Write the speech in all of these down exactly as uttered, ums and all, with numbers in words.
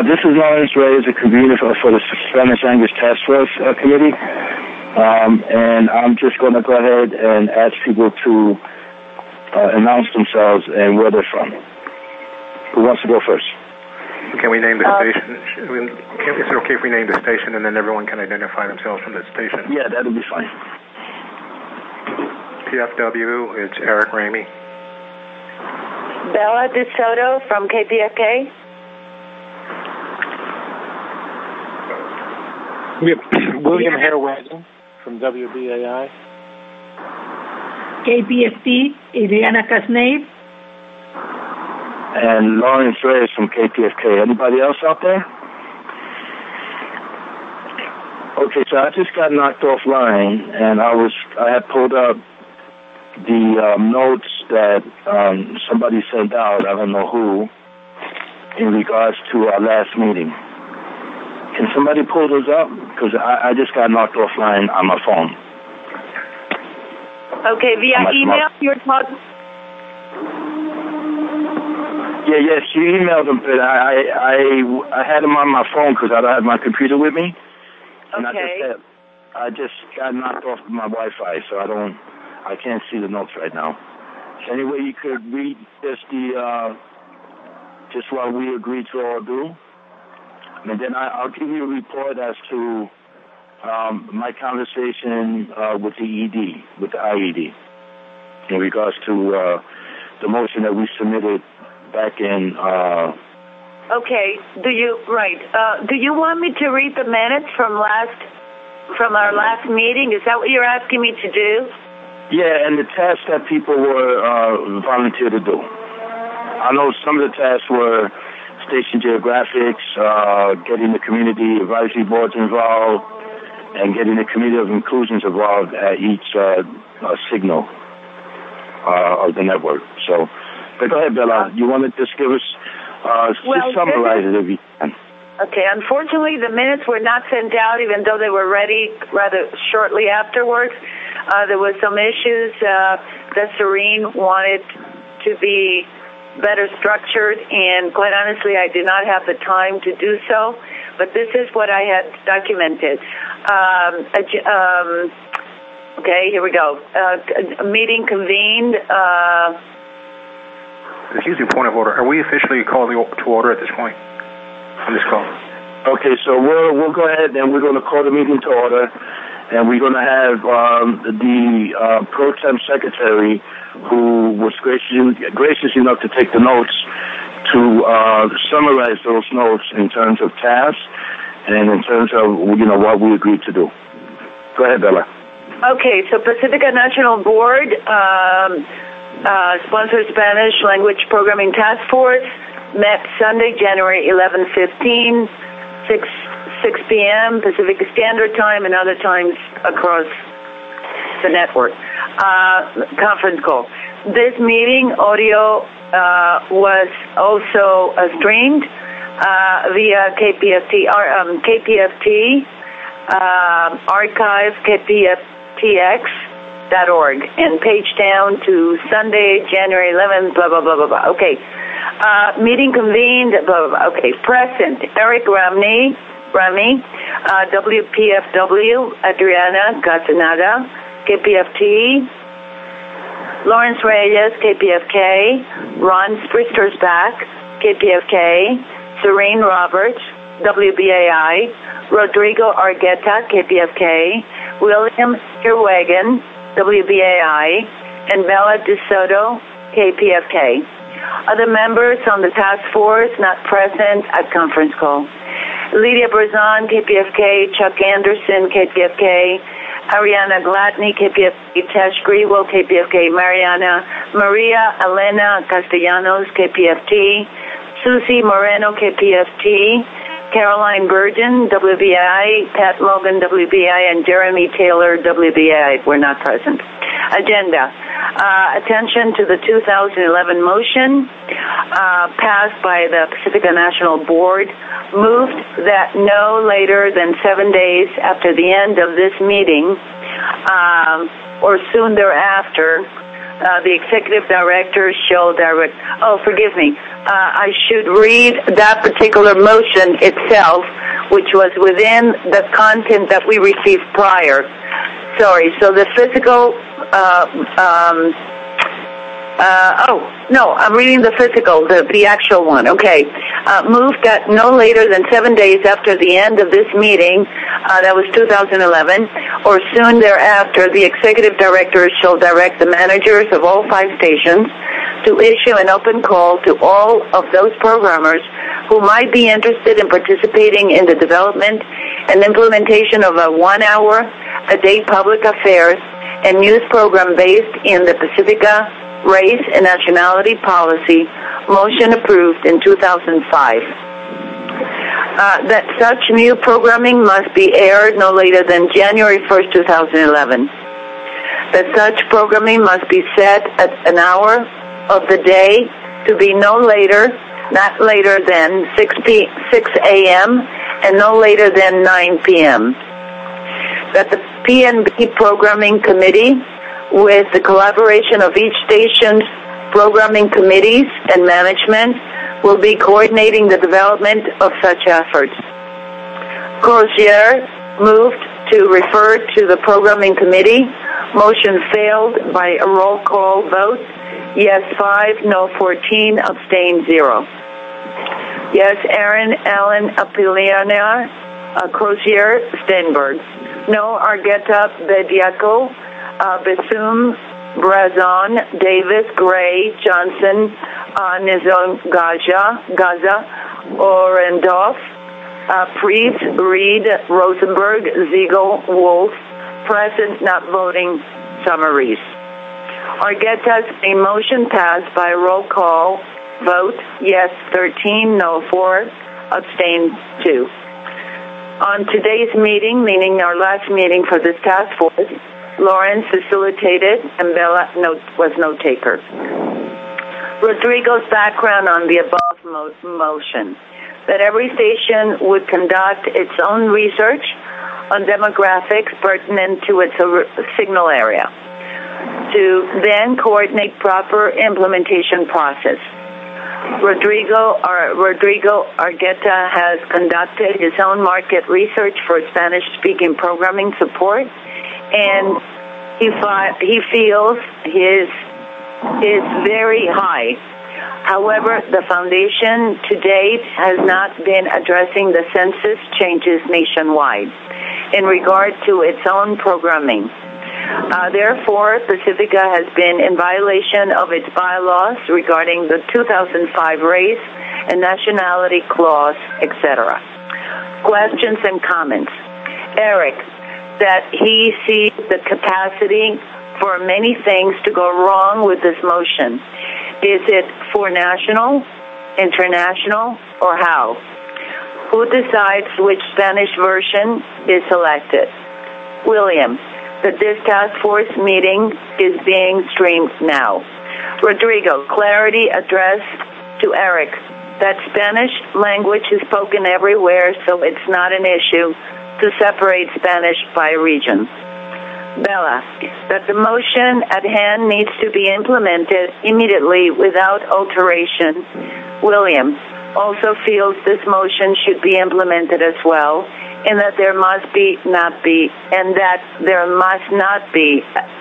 This is Lawrence Reyes, the convener for, for the Spanish Language Task Force uh, Committee. Um, and I'm just going to go ahead and ask people to uh, announce themselves and where they're from. Who wants to go first? Can we name the uh, station? Is it okay if we name the station and then everyone can identify themselves from the station? Yeah, that'll be fine. P F W, it's Eric Ramey. Bella DeSoto from K P F K. We have William yeah. Harewagen from W B A I. K P F T, Adriana Casnave. And Lawrence Reyes from K P F K. Anybody else out there? Okay, so I just got knocked offline, and I was I had pulled up the um, notes that um, somebody sent out, I don't know who, in regards to our last meeting. Can somebody pull those up? Because I, I just got knocked offline on my phone. Okay, via email, you're talking? Yeah, yes, you emailed them, but I, I, I had them on my phone because I don't have my computer with me. And okay. I just, had, I just got knocked off my Wi-Fi, so I don't, I can't see the notes right now. So anyway, you could read just the, uh, just what we agreed to all do. And then I, I'll give you a report as to um, my conversation uh, with the E D, with the I E D, in regards to uh, the motion that we submitted back in. Uh, okay. Do you right? Uh, do you want me to read the minutes from last from our last meeting? Is that what you're asking me to do? Yeah, and the tasks that people were uh, volunteered to do. I know some of the tasks were station geographics, uh, getting the community advisory boards involved, and getting the committee of inclusions involved at each uh, uh, signal uh, of the network. So, but go ahead, Bella. You want to just give us, uh, well, just summarize it if you can. Okay, unfortunately, the minutes were not sent out, even though they were ready rather shortly afterwards. Uh, there were some issues uh, that Serene wanted to be better structured, and quite honestly, I did not have the time to do so, but this is what I had documented. Um, um, okay, here we go. Uh, a meeting convened. Uh, Excuse me, point of order. Are we officially called to order at this point on this call? Okay, so we'll, we'll go ahead and we're going to call the meeting to order, and we're going to have um, the uh, pro tem secretary, who was gracious, gracious enough to take the notes, to uh, summarize those notes in terms of tasks and in terms of, you know, what we agreed to do. Go ahead, Bella. Okay, so Pacifica National Board, um, uh, sponsored Spanish Language Programming Task Force, met Sunday, January eleventh, fifteen, six p.m. Pacific Standard Time, and other times across the network. Uh, conference call. This meeting audio uh, was also uh, streamed uh, via K P F T, um, K P F T uh, archive, K P F T X dot org, and page down to Sunday, January eleventh, blah, blah, blah, blah, blah. Okay. Uh, meeting convened, blah, blah, blah. Okay. Present, Eric Ramney, Rami, uh, W P F W, Adriana Castaneda, K P F T, Lawrence Reyes, K P F K, Ron Spristersbach, K P F K, Serene Roberts, W B A I, Rodrigo Argueta, K P F K, William Harewagen, W B A I, and Bella DeSoto, K P F K. Other members on the task force not present at conference call: Lydia Berzon, K P F K, Chuck Anderson, K P F K, Ariana Gladney, K P F K, Tash Grewell, K P F K, Mariana Maria Elena Castellanos, K P F T, Susie Moreno, K P F T, Caroline Burden, W B I, Pat Logan, W B I, and Jeremy Taylor, W B I, were not present. Agenda. Uh, attention to the two thousand eleven motion uh, passed by the Pacifica National Board, moved that no later than seven days after the end of this meeting um, or soon thereafter, Uh, the executive director shall direct. Oh, forgive me. Uh, I should read that particular motion itself, which was within the content that we received prior. Sorry. So the physical. Uh, um, uh, oh no, I'm reading the physical, the the actual one. Okay. Uh, moved that no later than seven days after the end of this meeting, uh, that was two thousand eleven, or soon thereafter, the executive director shall direct the managers of all five stations to issue an open call to all of those programmers who might be interested in participating in the development and implementation of a one-hour a day public affairs and news program based in the Pacifica Race and Nationality Policy, motion approved in two thousand five. Uh, that such new programming must be aired no later than January first, two thousand eleven. That such programming must be set at an hour of the day to be no later, not later than six a.m. and no later than nine p.m. That the P N B Programming Committee, with the collaboration of each station's programming committees and management, will be coordinating the development of such efforts. Crozier moved to refer to the programming committee. Motion failed by a roll call vote. Yes, five, no, fourteen, abstain, zero. Yes, Aaron, Allen, Apiliana, uh, Crozier, Stenberg. No, Argueta, Bediaco, uh, Besum, Brazon, Davis, Gray, Johnson, uh, Nizon, Gaza, Gaza, Orendorf, uh, Priest, Reed, Rosenberg, Ziegel, Wolf, present, not voting, Summaries. Argueta's a motion passed by roll call vote, yes, thirteen, no, four, abstain, two. On today's meeting, meaning our last meeting for this task force, Lawrence facilitated and Bella note, was note taker. Rodrigo's background on the above mo- motion, that every station would conduct its own research on demographics pertinent to its or- signal area, to then coordinate proper implementation process. Rodrigo or Rodrigo Argueta has conducted his own market research for Spanish-speaking programming support, and he fi- he feels his is very high. However, the foundation to date has not been addressing the census changes nationwide in regard to its own programming. Uh, therefore, Pacifica has been in violation of its bylaws regarding the two thousand five race and nationality clause, et cetera. Questions and comments. Eric, that he sees the capacity for many things to go wrong with this motion. Is it for national, international, or how? Who decides which Spanish version is selected? William, that this task force meeting is being streamed now. Rodrigo, clarity addressed to Eric, that Spanish language is spoken everywhere, so it's not an issue to separate Spanish by region. Bella, that the motion at hand needs to be implemented immediately without alteration. William also feels this motion should be implemented as well, and that there must be not be, and that there must not be,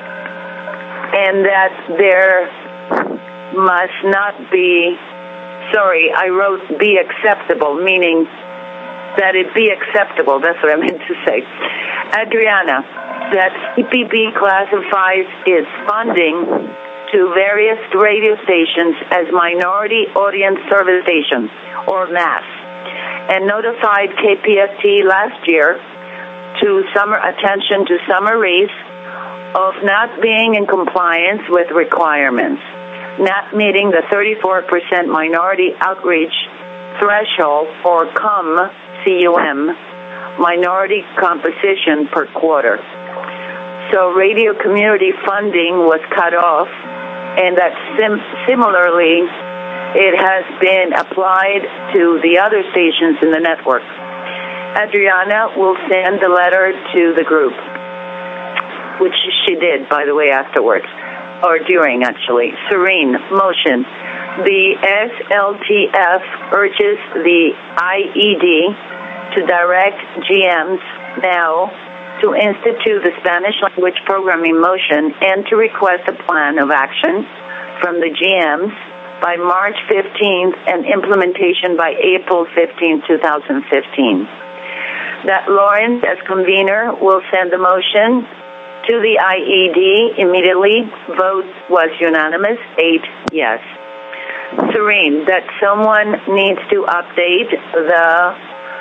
and that there must not be, sorry, I wrote be acceptable, meaning that it be acceptable. That's what I meant to say. Adriana, that C P B classifies its funding to various radio stations as minority audience service stations, or M A S, and notified K P F T last year to summer attention to summaries of not being in compliance with requirements, not meeting the thirty-four percent minority outreach threshold, or C U M, C U M, minority composition per quarter. So radio community funding was cut off, and that sim- similarly it has been applied to the other stations in the network. Adriana will send the letter to the group, which she did, by the way, afterwards. or during actually, serene motion. The S L T F urges the I E D to direct G Ms now to institute the Spanish language programming motion and to request a plan of action from the G Ms by March fifteenth and implementation by April fifteenth, twenty fifteen. That Lawrence, as convener, will send the motion to the I E D immediately. Vote was unanimous, eight yes. Serene, that someone needs to update the,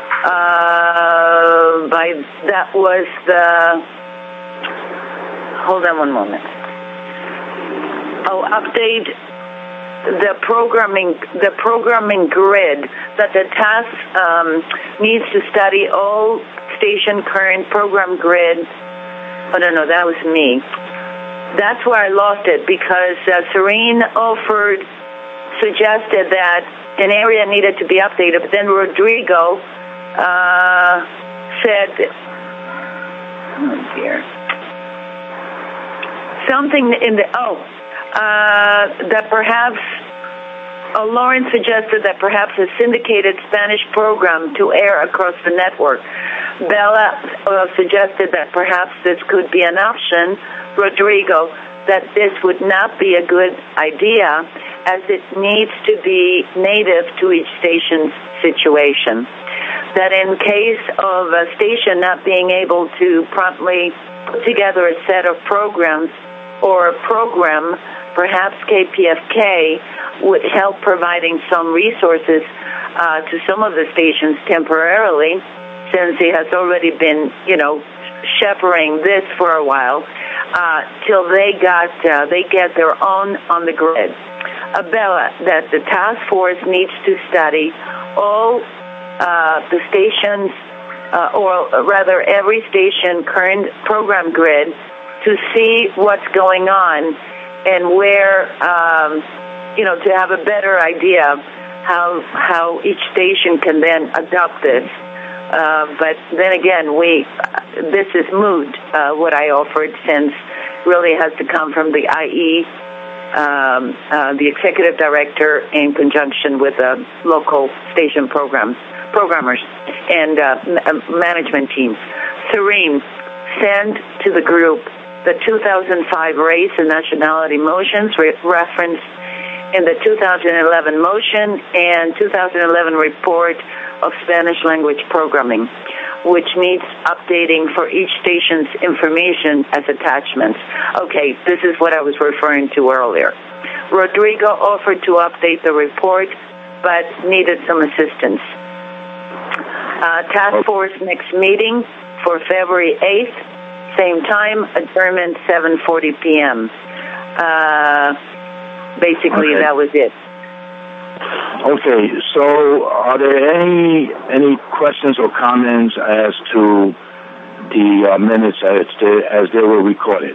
uh, by, that was the, hold on one moment. Oh, update the programming, the programming grid, that the task um, needs to study all station current program grid. Oh, no, no, that was me. That's where I lost it, because uh, Serene offered, suggested that an area needed to be updated, but then Rodrigo uh, said, oh dear, something in the, oh, uh, that perhaps, uh, Lawrence suggested that perhaps a syndicated Spanish program to air across the network. Bella uh, suggested that perhaps this could be an option. Rodrigo, that this would not be a good idea, as it needs to be native to each station's situation. That in case of a station not being able to promptly put together a set of programs or a program, perhaps K P F K would help providing some resources uh, to some of the stations temporarily, since he has already been, you know, shepherding this for a while, uh, till they got uh, they get their own on the grid. Uh, Bella, that the task force needs to study all uh, the stations, uh, or rather every station current program grid, to see what's going on and where, um, you know, to have a better idea how how each station can then adopt this. Uh, but then again, we uh, this is moot, uh, what I offered, since really has to come from the I E, um, uh, the executive director, in conjunction with the local station programs, programmers and uh, m- management teams. Serene, send to the group the two thousand five race and nationality motions re- referenced in the two thousand eleven motion and two thousand eleven report of Spanish language programming, which needs updating for each station's information as attachments. Okay, this is what I was referring to earlier. Rodrigo offered to update the report, but needed some assistance. Uh, task force next meeting for February eighth, same time, adjournment seven forty p.m. Uh, basically, okay. That was it. Okay, so are there any any questions or comments as to the uh, minutes as they, as they were recorded?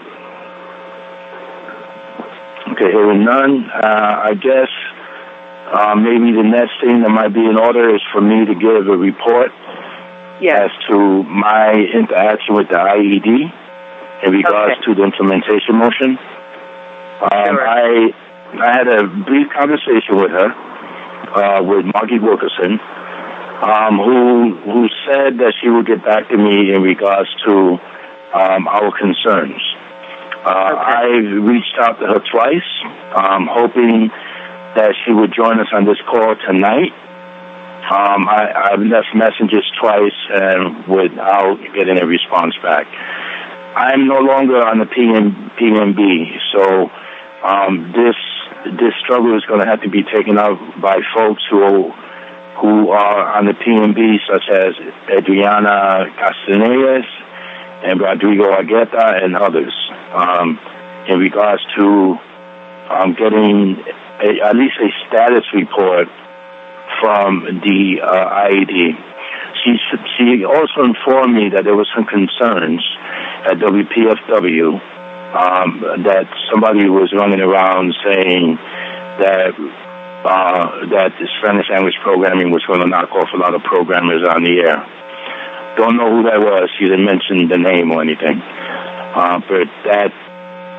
Okay, hearing none, uh, I guess uh, maybe the next thing that might be in order is for me to give a report yes. as to my interaction with the I E D in regards okay. to the implementation motion. Um, sure. I I had a brief conversation with her. Uh, with Margie Wilkerson, um, who who said that she would get back to me in regards to um, our concerns. Uh, okay. I reached out to her twice, um, hoping that she would join us on this call tonight. Um, I, I've left messages twice and without getting a response back. I'm no longer on the P M B, so um, this. This struggle is going to have to be taken up by folks who who are on the P M B, such as Adriana Castanedas and Rodrigo Argueta and others, um, in regards to um, getting a, at least a status report from the uh, I E D. She, she also informed me that there were some concerns at W P F W Um, that somebody was running around saying that uh, that the Spanish language programming was going to knock off a lot of programmers on the air. Don't know who that was. She didn't mention the name or anything. Uh, but that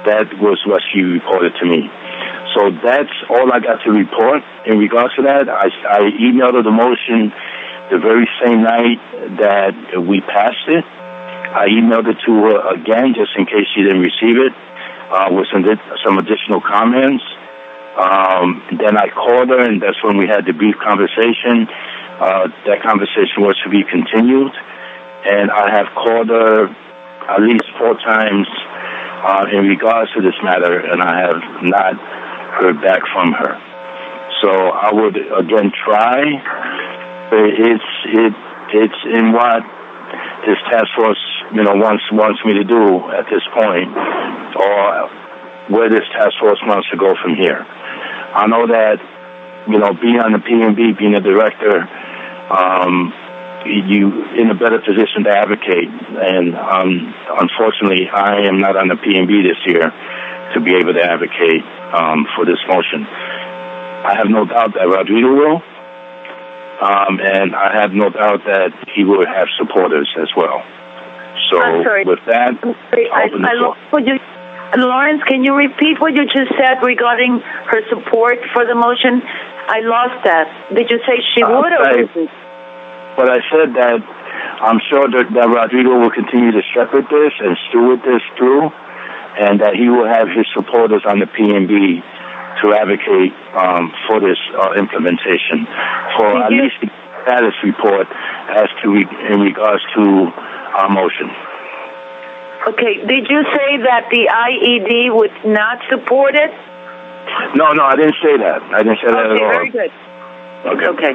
that was what she reported to me. So that's all I got to report in regards to that. I, I emailed her the motion the very same night that we passed it. I emailed it to her again just in case she didn't receive it uh, with some, some additional comments. Um, then I called her, and that's when we had the brief conversation. Uh, that conversation was to be continued. And I have called her at least four times uh, in regards to this matter, and I have not heard back from her. So I would again try. It's it it's in what this task force, you know, wants wants me to do at this point, or where this task force wants to go from here. I know that, you know, being on the P M B, being a director, um, you in a better position to advocate. And um, unfortunately, I am not on the P M B this year to be able to advocate um, for this motion. I have no doubt that Rodrigo will, um, and I have no doubt that he will have supporters as well. So with that, I, I, I, you, Lawrence, can you repeat what you just said regarding her support for the motion? I lost that. Did you say she would or wouldn't? But I said that I'm sure that, that Rodrigo will continue to shepherd this and steward this through, and that he will have his supporters on the P M B to advocate um, for this uh, implementation, for Did at you? least the status report as to re- in regards to our motion. Okay. Did you say that the I E D would not support it? No, no, I didn't say that. I didn't say that okay, at all. Very good. Okay. Okay.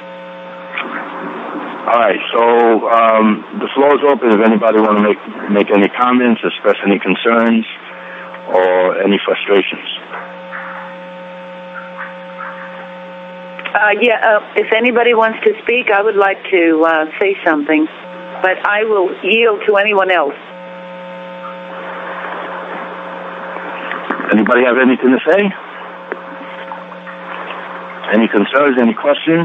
All right. So um, the floor is open. If anybody want to make make any comments, express any concerns, or any frustrations. Uh, yeah, uh, if anybody wants to speak, I would like to uh, say something, but I will yield to anyone else. Anybody have anything to say? Any concerns, any questions?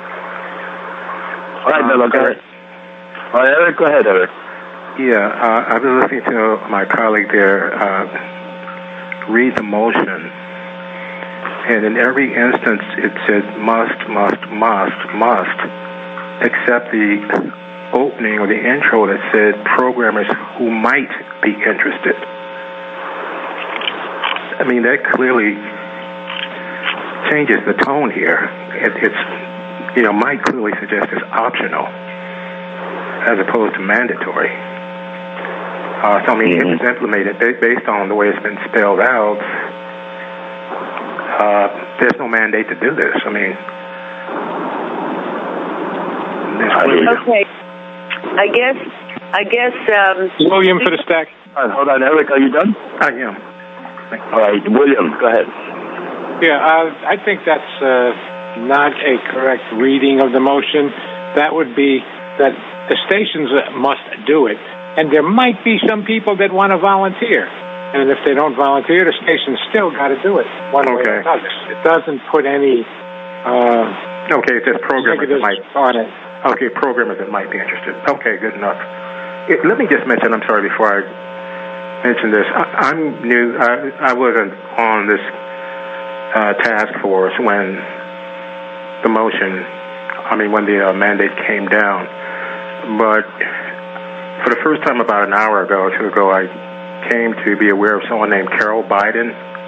All right, Miller, go ahead. All right, Eric, go ahead, Eric. Yeah, uh, I've been listening to my colleague there uh, read the motion. And in every instance, it said must, must, must, must, except the opening or the intro that said programmers who might be interested. I mean, that clearly changes the tone here. It, it's, you know, might clearly suggest it's optional as opposed to mandatory. Uh, so, I mean, mm-hmm. if it's implemented based on the way it's been spelled out, Uh, there's no mandate to do this. I mean, okay. I guess, I guess. Um, William for the stack. All right, hold on, Eric. Are you done? I am. All right, William, go ahead. Yeah, uh, I think that's uh, not a correct reading of the motion. That would be that the stations must do it, and there might be some people that want to volunteer. And if they don't volunteer, the station's still got to do it one way okay. or another. It doesn't put any uh, okay, it's just programmers that might on it. Okay, programmers that might be interested. Okay, good enough. It, let me just mention. I'm sorry before I mention this. I, I'm new. I, I wasn't on this uh, task force when the motion. I mean, when the uh, mandate came down. But for the first time, about an hour ago or two ago, I came to be aware of someone named Carol Biden,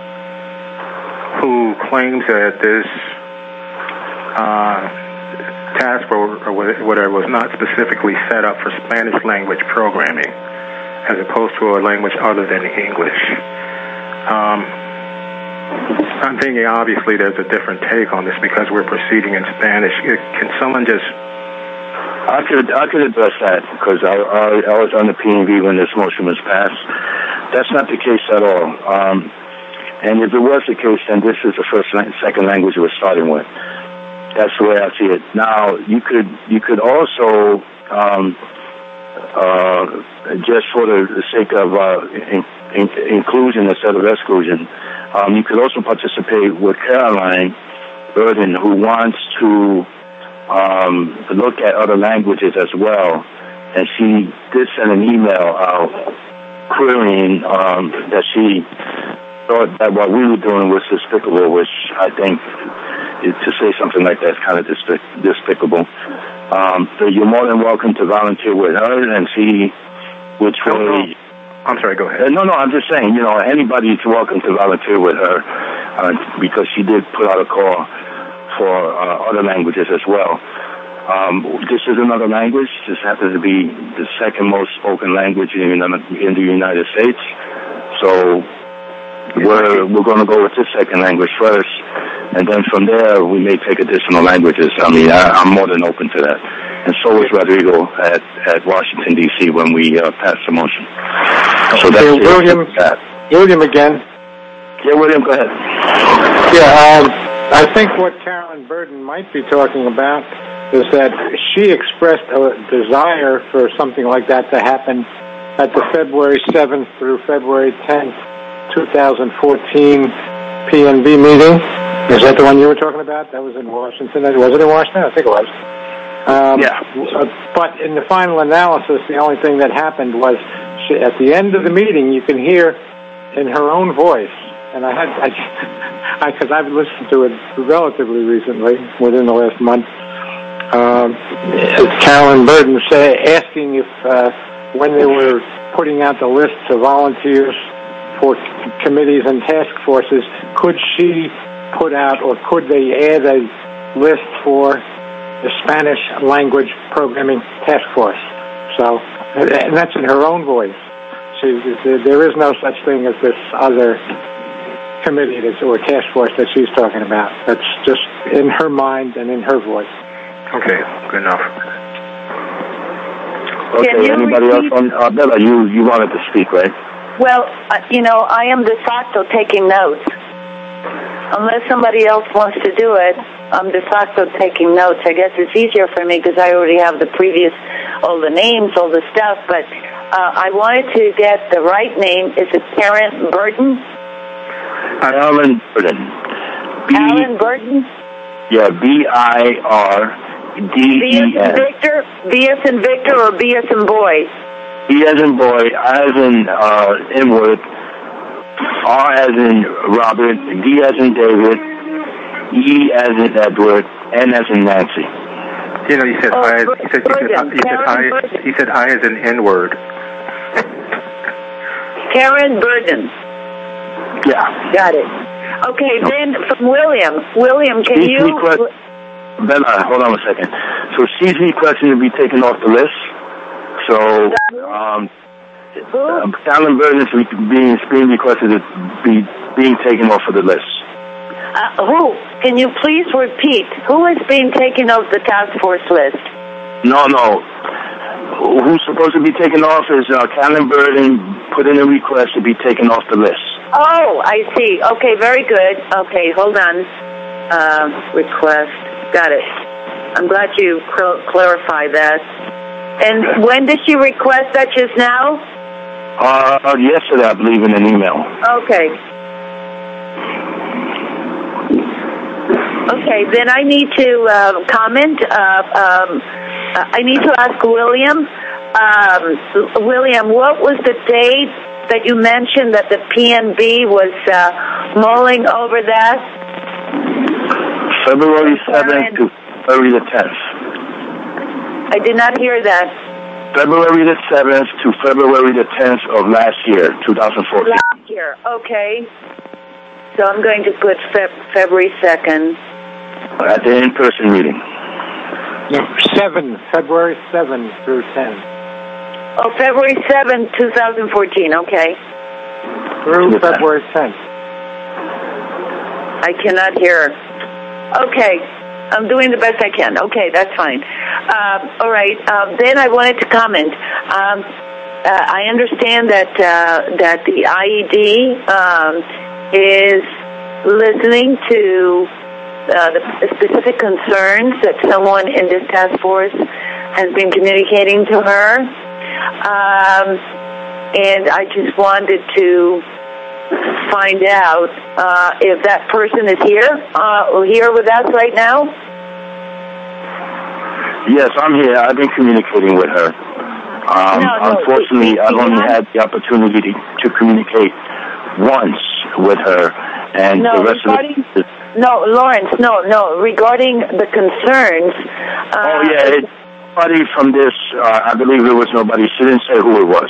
who claims that this uh, task force or whatever was not specifically set up for Spanish language programming, as opposed to a language other than English. Um, I'm thinking obviously there's a different take on this because we're proceeding in Spanish. Can someone just I could I could address that because I, I, I was on the P M B when this motion was passed. That's not the case at all. Um, and if it was the case, then this is the first and second language we're starting with. That's the way I see it. Now, you could you could also, um, uh, just for the sake of uh, in, in, inclusion instead of exclusion, um, you could also participate with Caroline Burden, who wants to Um, look at other languages as well, and she did send an email out querying um, that she thought that what we were doing was despicable, which I think it, to say something like that is kind of despic- despicable. Um, so you're more than welcome to volunteer with her and see which way. No, no. I'm sorry, go ahead. Uh, no, no, I'm just saying, you know, anybody is welcome to volunteer with her uh, because she did put out a call for uh, other languages as well. Um, this is another language. This happens to be the second most spoken language in, in the United States. So we're we're going to go with this second language first, and then from there we may take additional languages. I mean, I, I'm more than open to that. And so is Rodrigo at, at Washington, D C when we uh, pass the motion. So that's okay, William, that. William again. Yeah, William, go ahead. Yeah, um, I think what Carolyn Burden might be talking about is that she expressed a desire for something like that to happen at the February seventh through February tenth, twenty fourteen P N B meeting. Is that the one you were talking about? That was in Washington. Was it in Washington? I think it was. Um, yeah. But in the final analysis, the only thing that happened was she, at the end of the meeting, you can hear in her own voice, and I had, I, because I've listened to it relatively recently, within the last month, um, Carolyn Burden say, asking if uh, when they were putting out the list of volunteers for committees and task forces, could she put out or could they add a list for the Spanish language programming task force? So, and that's in her own voice. She, there is no such thing as this other committee that's, or task force that she's talking about. That's just in her mind and in her voice. Okay, good enough. Okay, anybody else on? Uh, Bella, you, you wanted to speak, right? Well, uh, you know, I am de facto taking notes. Unless somebody else wants to do it, I'm de facto taking notes. I guess it's easier for me because I already have the previous, all the names, all the stuff, but uh, I wanted to get the right name. Is it Karen Burden? Alan Burden. B- Alan Burden? Yeah, B I R D E N. B as in Victor? B as in Victor or B as in boy? B as in boy, I as in uh, inward, R as in Robert, D as in David, E as in Edward, N as in Nancy. You know, you said oh, I. You said, you said, you said I. You said I as an N word. Karen Burden. Yeah. Got it. Okay, then from William. William, can She's you... Request, Bella, hold on a second. So she's requesting to be taken off the list. So, um, um Alan Burden is being, being requested to be being taken off of the list. Uh, who? Can you please repeat? Who is being taken off the task force list? No, no. Who's supposed to be taken off is uh, Alan Burden put in a request to be taken off the list. Oh, I see. Okay, very good. Okay, hold on. Uh, request. Got it. I'm glad you cl- clarified that. And when did she request that, just now? Uh, yesterday, I believe, in an email. Okay. Okay, then I need to uh, comment. Uh, um, I need to ask William. Um, William, what was the date that you mentioned that the P N B was uh, mulling over that? February seventh to February the tenth. I did not hear that. February the seventh to February the tenth of last year, twenty fourteen. Last year, okay. So I'm going to put Fe- February second. At the in-person meeting. No, seven, February seventh through tenth. Oh, February seventh, twenty fourteen, okay. Through February tenth. I cannot hear. Okay. I'm doing the best I can. Okay, that's fine. Um, all right. Um, then I wanted to comment. Um, uh, I understand that uh, that the I E D um, is listening to uh, the specific concerns that someone in this task force has been communicating to her, um, and I just wanted to find out uh, if that person is here, uh, here with us right now. Yes, I'm here. I've been communicating with her. Um, no, no, unfortunately, it, it, I've only it, had the opportunity to, to communicate once with her, and no, the rest regarding, of it. No, Lawrence, no, no. Regarding the concerns. Uh, oh yeah, it, nobody from this. Uh, I believe there was nobody. She didn't say who it was,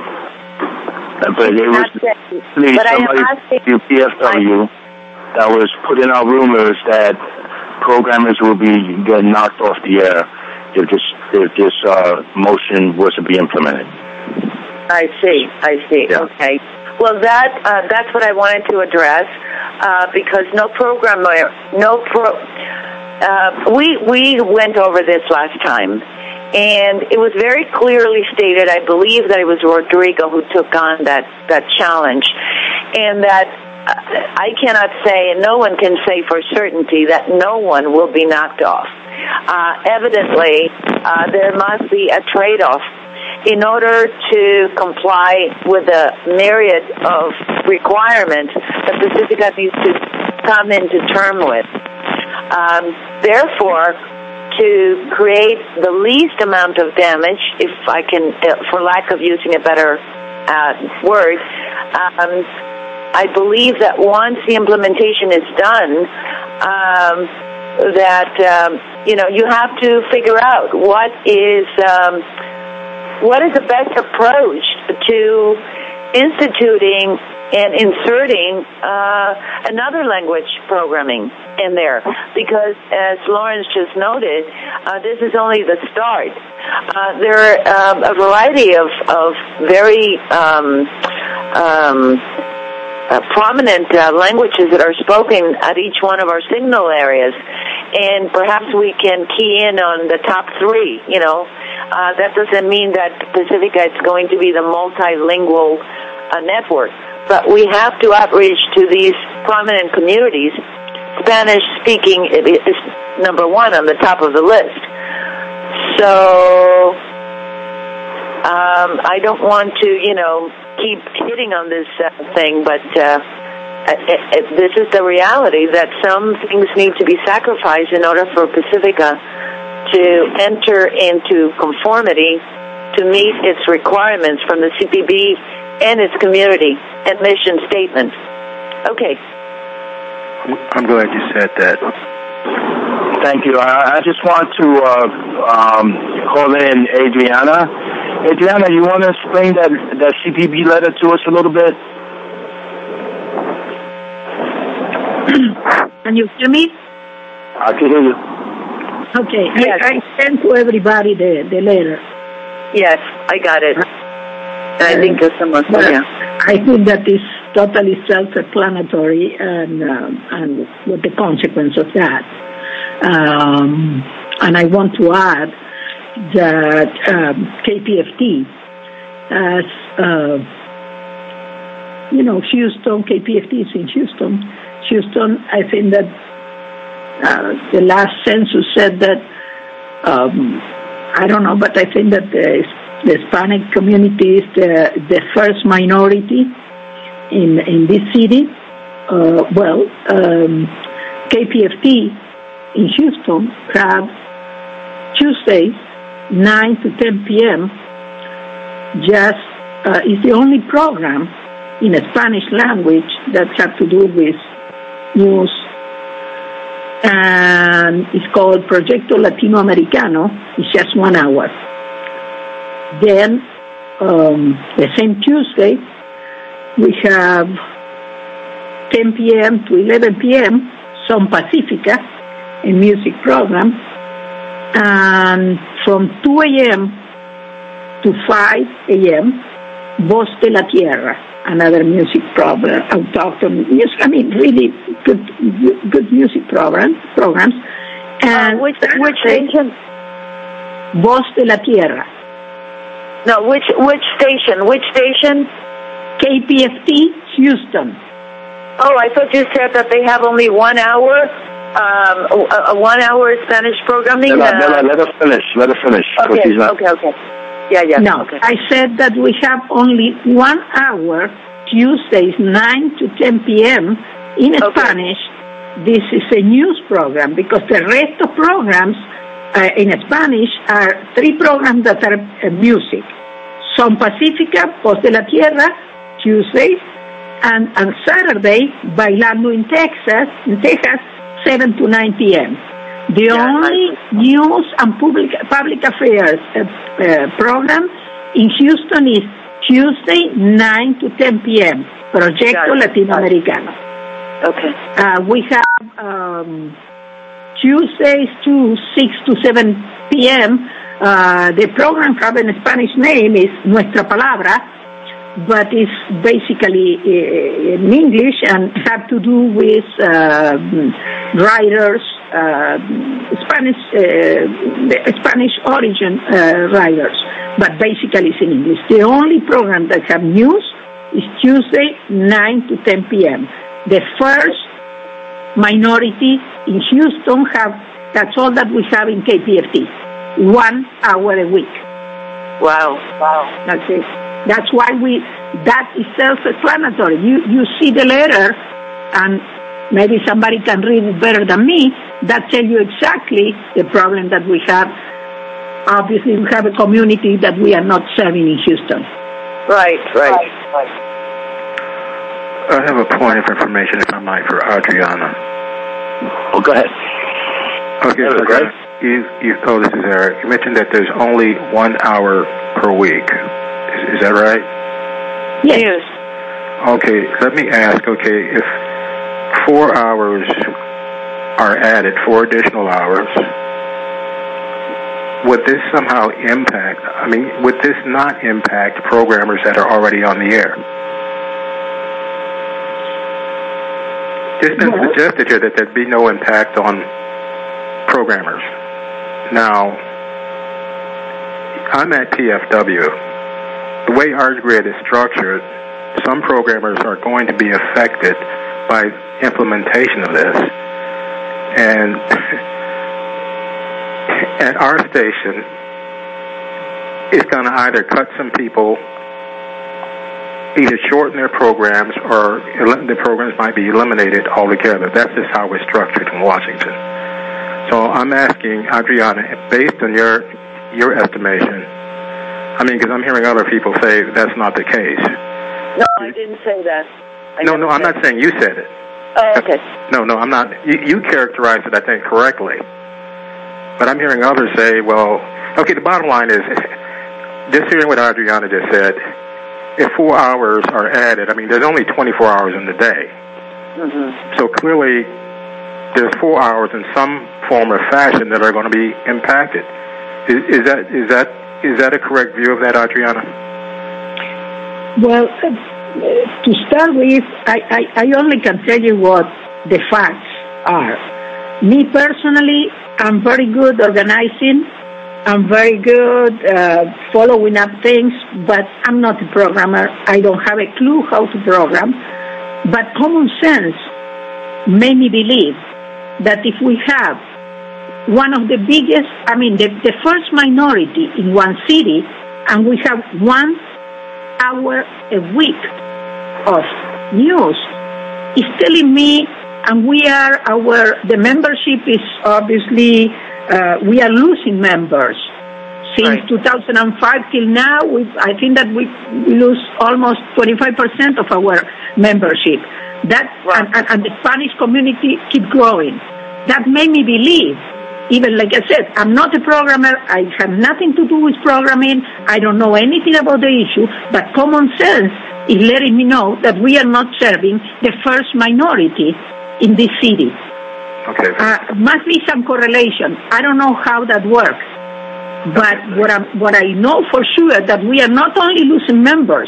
but it was saying, but somebody from P F W that was putting out rumors that programmers will be getting knocked off the air if this if this uh, motion was to be implemented. I see. I see. Yeah. Okay. Well, that uh, that's what I wanted to address uh, because no programmer, no pro. Uh, we we went over this last time, and it was very clearly stated. I believe that it was Rodrigo who took on that that challenge, and that uh, I cannot say, and no one can say for certainty that no one will be knocked off. Uh, evidently, uh, there must be a trade-off in order to comply with a myriad of requirements that Pacifica needs to come into term with. Um, therefore, to create the least amount of damage, if I can, uh, for lack of using a better uh, word, um, I believe that once the implementation is done, um, that, um, you know, you have to figure out what is... Um, What is the best approach to instituting and inserting uh, another language programming in there? Because, as Lawrence just noted, uh, this is only the start. Uh, there are um, a variety of, of very um, um, uh, prominent uh, languages that are spoken at each one of our signal areas, and perhaps we can key in on the top three, you know. Uh, that doesn't mean that Pacifica is going to be the multilingual uh, network, but we have to outreach to these prominent communities. Spanish speaking is number one on the top of the list. So um, I don't want to, you know, keep hitting on this uh, thing, but uh, it, it, this is the reality that some things need to be sacrificed in order for Pacifica to enter into conformity to meet its requirements from the C P B and its community and mission statement. Okay. I'm glad you said that. Thank you. I, I just want to uh, um, call in Adriana. Adriana, you want to explain that, that C P B letter to us a little bit? Can you hear me? I can hear you. Okay, yes. I, I sent to everybody the, the letter. Yes, I got it. And I think there's someone, yeah. I think that is totally self-explanatory and, um, and with the consequence of that. Um, and I want to add that um, K P F T as, uh, you know, Houston, K P F T is in Houston. Houston, I think that Uh, the last census said that, um, I don't know, but I think that the, the Hispanic community is the, the first minority in in this city. Uh, well, um, K P F T in Houston have Tuesdays, nine to ten p.m., just uh, is the only program in a Spanish language that has to do with news, and it's called Proyecto Latinoamericano. It's just one hour. Then, um, the same Tuesday, we have ten p.m. to eleven p.m., Son Pacifica, a music program, and from two a.m. to five a.m., Voz de la Tierra, another music program, autochthon music. I mean, really good, good music program programs. And uh, which which station? Voz de la Tierra. No, which which station? Which station? K P F T Houston. Oh, I thought you said that they have only one hour, um, a, a one-hour Spanish programming. Let, her, uh, let her finish. Let her finish. Okay. She's not... Okay. Okay. Yeah. Yeah. No, okay. I said that we have only one hour Tuesdays, nine to ten p.m. in okay. Spanish. This is a news program because the rest of programs uh, in Spanish are three programs that are uh, music. Son Pacifica, Voz de la Tierra, Tuesdays, and on Saturday, Bailando in Texas, in Texas, seven to nine p.m. The yeah, only I... news and public public affairs uh, uh, program in Houston is Tuesday, nine to ten p.m. Proyecto Latinoamericano. Okay. Uh, we have um, Tuesdays to six to seven p.m. Uh, the program have a Spanish name is Nuestra Palabra, but it's basically uh, in English and have to do with uh, writers, uh, Spanish uh, Spanish origin uh, writers, but basically it's in English. The only program that have news is Tuesday, nine to ten p.m. The first minority in Houston have, that's all that we have in K P F T, one hour a week. Wow, wow. That's it. That's why we, that is self-explanatory. You, you see the letter, and maybe somebody can read it better than me, that tells you exactly the problem that we have. Obviously, we have a community that we are not serving in Houston. Right, right, right. I have a point of information, if I might, for Adriana. Oh, go ahead. Okay, so Greg? You, you, oh, this is Eric. You mentioned that there's only one hour per week. Is, is that right? Yes. Okay, let me ask, okay, if four hours are added, four additional hours, would this somehow impact, I mean, would this not impact programmers that are already on the air? It's been yeah. suggested here that there'd be no impact on programmers. Now, I'm at P F W. The way our grid is structured, some programmers are going to be affected by implementation of this. And at our station, it's going to either cut some people, either shorten their programs, or the programs might be eliminated altogether. That's just how we're structured in Washington. So I'm asking, Adriana, based on your your estimation, I mean, because I'm hearing other people say that's not the case. No, I didn't say that. I no, no, I'm not saying you said it. Oh, okay. No, no, I'm not. You, you characterized it, I think, correctly. But I'm hearing others say, well, okay, the bottom line is, just hearing what Adriana just said, if four hours are added, I mean, there's only twenty-four hours in the day. Mm-hmm. So clearly, there's four hours in some form or fashion that are going to be impacted. Is, is that is that is that a correct view of that, Adriana? Well, uh, to start with, I, I, I only can tell you what the facts are. Me personally, I'm very good organizing. I'm very good uh, following up things, but I'm not a programmer. I don't have a clue how to program. But common sense made me believe that if we have one of the biggest, I mean, the, the first minority in one city, and we have one hour a week of news, it's telling me, and we are, our, the membership is obviously, Uh, we are losing members. Since right. two thousand five till now, we I think that we, we lose almost twenty-five percent of our membership. That right. and, and, and the Spanish community keep growing. That made me believe, even like I said, I'm not a programmer. I have nothing to do with programming. I don't know anything about the issue, but common sense is letting me know that we are not serving the first minority in this city. Okay. Uh, must be some correlation. I don't know how that works, but what I what I know for sure that we are not only losing members,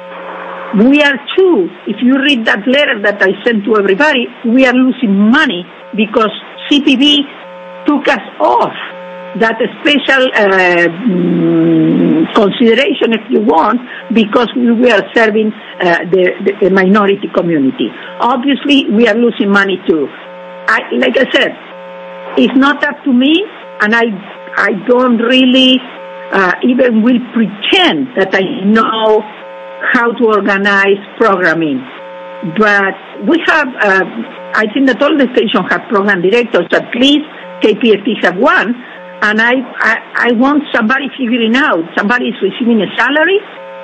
we are too. If you read that letter that I sent to everybody, we are losing money because C P B took us off that special uh, consideration, if you want, because we were serving uh, the, the, the minority community. Obviously, we are losing money too. I, like I said, it's not up to me, and I I don't really uh, even will pretend that I know how to organize programming. But we have, uh, I think that all the stations have program directors, at least K P F T have one, and I, I, I want somebody figuring out, somebody is receiving a salary,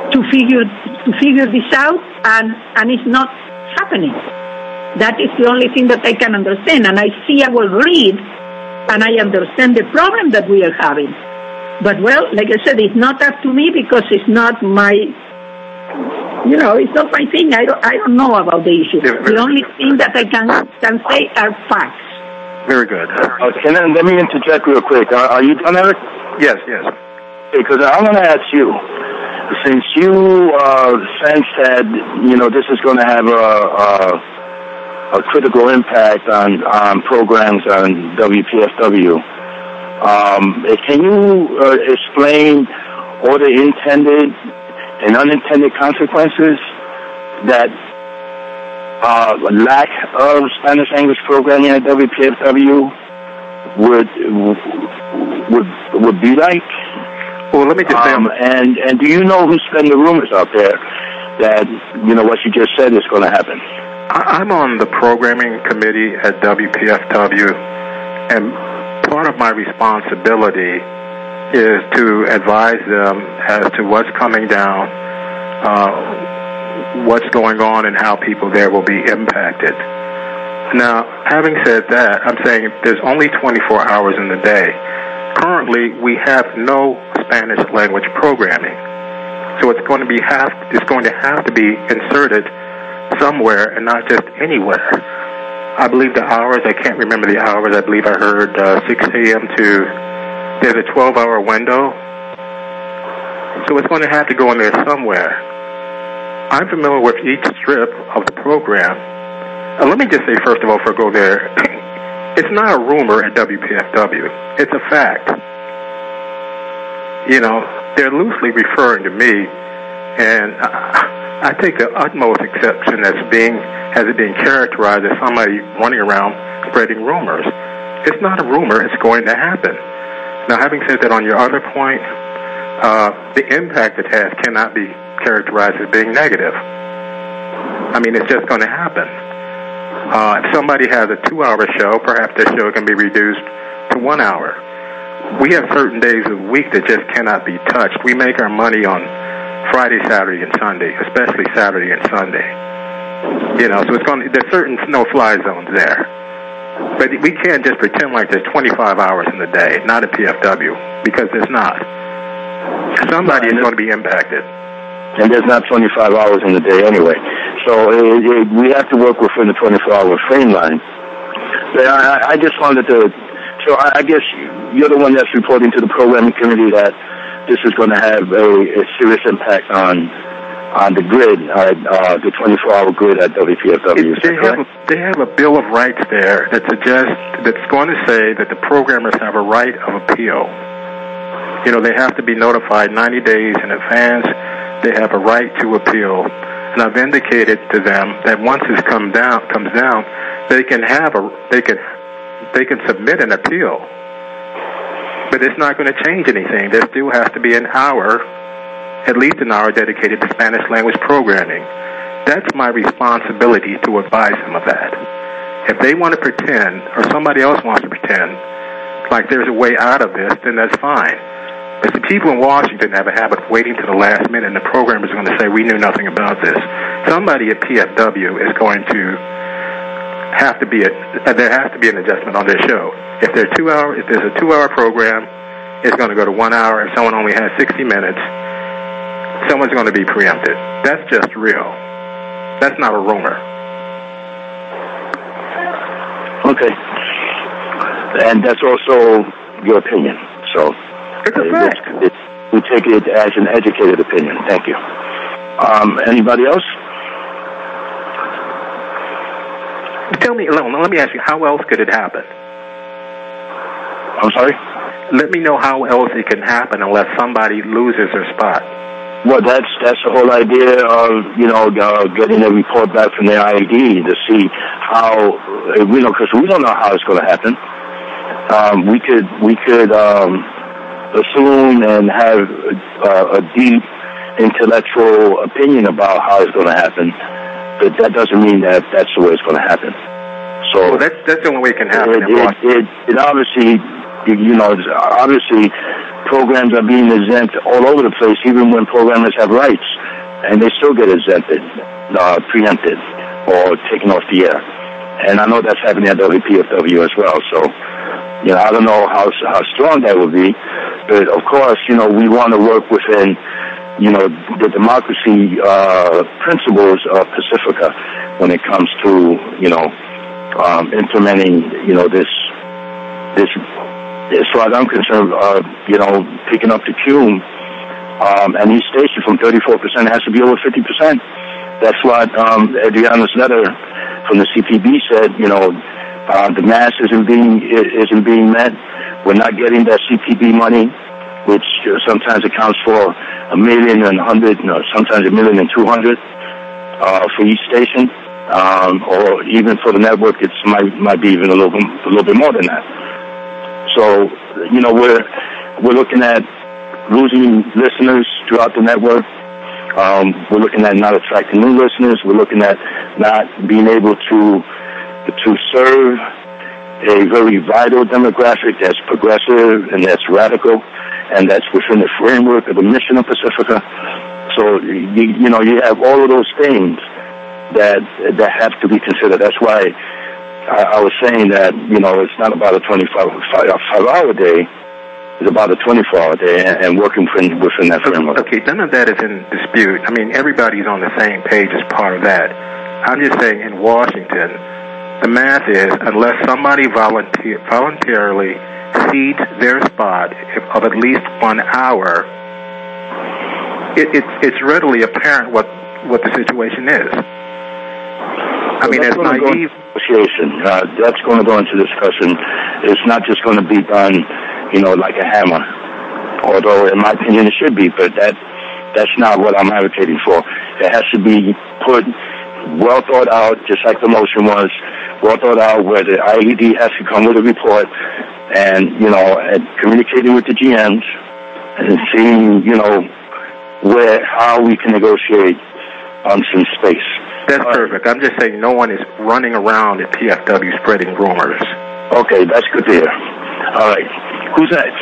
to figure to figure this out, and and it's not happening. That is the only thing that I can understand, and I see our greed, and I understand the problem that we are having. But well, like I said, it's not up to me because it's not my, you know, it's not my thing. I don't, I don't know about the issue. The only thing that I can can say are facts. Very good. Uh, can I, let me interject real quick. Are, are you done, Eric? Yes, yes. Because I want to ask you, since you uh, sense that, you know, this is going to have a, a, a critical impact on, on programs on W P F W, um, can you uh, explain all the intended and unintended consequences that uh, lack of Spanish language programming at W P F W would would would be like? Well, let me just say, um, and and do you know who's spreading the rumors out there that, you know, what you just said is going to happen? I'm on the programming committee at W P F W, and part of my responsibility is to advise them as to what's coming down, uh, what's going on, and how people there will be impacted. Now, having said that, I'm saying there's only twenty-four hours in the day. Currently, we have no Spanish language programming, so it's going to be have it's going to have to be inserted somewhere and not just anywhere. I believe the hours, I can't remember the hours. I believe I heard uh, six a.m. to there's a twelve-hour window, so it's going to have to go in there somewhere. I'm familiar with each strip of the program. Uh, let me just say, first of all, before I go there, it's not a rumor at W P F W. It's a fact. You know, they're loosely referring to me, and I, I take the utmost exception as being as it being characterized as somebody running around spreading rumors. It's not a rumor. It's going to happen. Now, having said that, on your other point, uh, the impact it has cannot be characterized as being negative. I mean, it's just going to happen. Uh, if somebody has a two-hour show, perhaps their show can be reduced to one hour. We have certain days of the week that just cannot be touched. We make our money on Friday, Saturday, and Sunday, especially Saturday and Sunday. You know, so it's going to, there's certain no-fly zones there. But we can't just pretend like there's twenty-five hours in the day, not at P F W, because there's not. Somebody is going to be impacted. And there's not twenty-five hours in the day anyway. So it, it, we have to work within the twenty-four hour frame line. But I, I just wanted to, so I, I guess you're the one that's reporting to the programming committee that this is going to have a, a serious impact on on the grid, uh, uh, the twenty-four hour grid at W P F W. It, they, have a, they have a Bill of Rights there that suggests, that's going to say that the programmers have a right of appeal. You know, they have to be notified ninety days in advance. They have a right to appeal. And I've indicated to them that once this come down, comes down, they can have a, they can, they can submit an appeal. But it's not going to change anything. There still has to be an hour, at least an hour dedicated to Spanish language programming. That's my responsibility to advise them of that. If they want to pretend, or somebody else wants to pretend, like there's a way out of this, then that's fine. But the people in Washington have a habit of waiting to the last minute, and the programmer is going to say, we knew nothing about this. Somebody at P F W is going to have to be, a, there has to be an adjustment on their show. If, they're two hour, if there's a two-hour program, it's going to go to one hour. If someone only has sixty minutes, someone's going to be preempted. That's just real. That's not a rumor. Okay. And that's also your opinion. So it's a fact. It, it, we take it as an educated opinion. Thank you. Um, anybody else? Tell me, let me ask you, how else could it happen? I'm sorry? Let me know how else it can happen unless somebody loses their spot. Well, that's that's the whole idea of, you know, uh, getting a report back from the I A D to see how, we know, because we don't know how it's going to happen. Um, we could we could um, assume and have uh, a deep intellectual opinion about how it's going to happen, but that doesn't mean that that's the way it's going to happen. So well, that's that's the only way it can happen. It, it, it, it obviously, you know, obviously programs are being exempt all over the place, even when programmers have rights, and they still get exempted, uh, preempted, or taken off the air. And I know that's happening at W P F W as well. So, you know, I don't know how how strong that will be, but of course, you know, we want to work within, you know, the democracy uh, principles of Pacifica when it comes to, you know, um, implementing, you know, this this. As far as I'm concerned, uh, you know, picking up the cume, um, and each station from thirty-four percent has to be over fifty percent. That's what um, Adriana's letter from the C P B said. You know, uh, the mass isn't being isn't being met. We're not getting that C P B money, which sometimes accounts for a million and a hundred, no, sometimes a million and two hundred uh, for each station, um, or even for the network, it might might be even a little a little bit more than that. So, you know, we're we're looking at losing listeners throughout the network. Um, we're looking at not attracting new listeners. We're looking at not being able to to serve a very vital demographic that's progressive and that's radical, and that's within the framework of the mission of Pacifica. So, you, you know, you have all of those things that that have to be considered. That's why I, I was saying that, you know, it's not about a twenty-five hour day. It's about a twenty-four hour day and, and working within, within that framework. Okay, none of that is in dispute. I mean, everybody's on the same page as part of that. I'm just saying in Washington, the math is unless somebody volunteer, voluntarily cedes their spot of at least one hour, it, it, it's readily apparent what, what the situation is. I mean, it's naive. Negotiation. Uh, that's going to go into discussion. It's not just going to be done, you know, like a hammer. Although, in my opinion, it should be, but that that's not what I'm advocating for. It has to be put well thought out, just like the motion was, well thought out, where the I E D has to come with a report and, you know, and communicating with the G Ms and seeing, you know, where, how we can negotiate on some space. That's perfect. I'm just saying no one is running around at P F W spreading rumors. Okay, that's good to hear. All right. Who's next?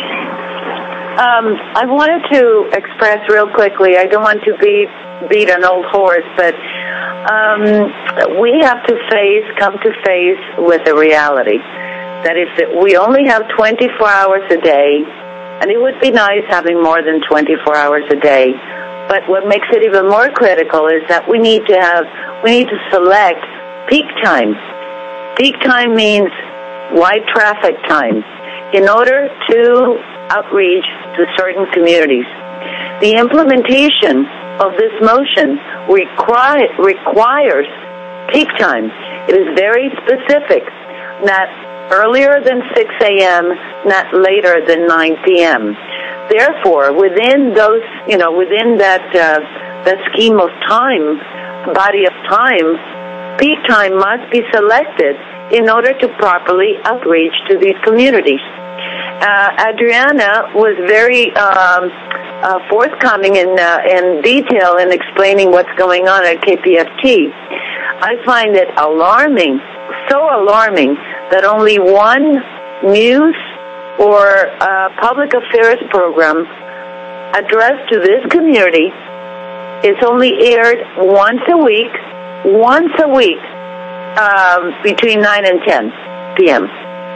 Um, I wanted to express real quickly, I don't want to beat, beat an old horse, but um, we have to face, come to face with the reality. That is that we only have twenty-four hours a day, and it would be nice having more than twenty-four hours a day. But what makes it even more critical is that we need to have, we need to select peak time. Peak time means wide traffic time in order to outreach to certain communities. The implementation of this motion require, requires peak time. It is very specific, not earlier than six a.m., not later than nine p.m. Therefore, within those, you know, within that uh, that scheme of time, body of time, peak time must be selected in order to properly outreach to these communities. Uh, Adriana was very um, uh, forthcoming in uh, in detail in explaining what's going on at K P F T. I find it alarming, so alarming, that only one news or uh, public affairs program addressed to this community is only aired once a week, once a week, um, between nine and ten p.m.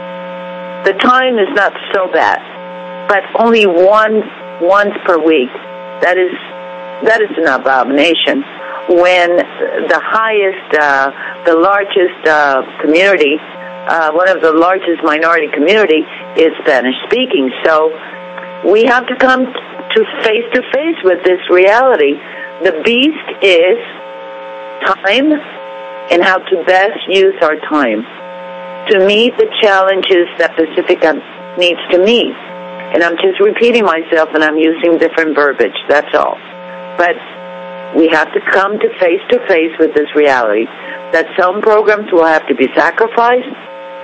The time is not so bad, but only one once per week. That is that is an abomination. When the highest, uh, the largest uh, community, uh, one of the largest minority community, is Spanish speaking. So we have to come to face to face with this reality. The beast is time and how to best use our time to meet the challenges that Pacifica needs to meet. And I'm just repeating myself and I'm using different verbiage, that's all. But we have to come to face to face with this reality that some programs will have to be sacrificed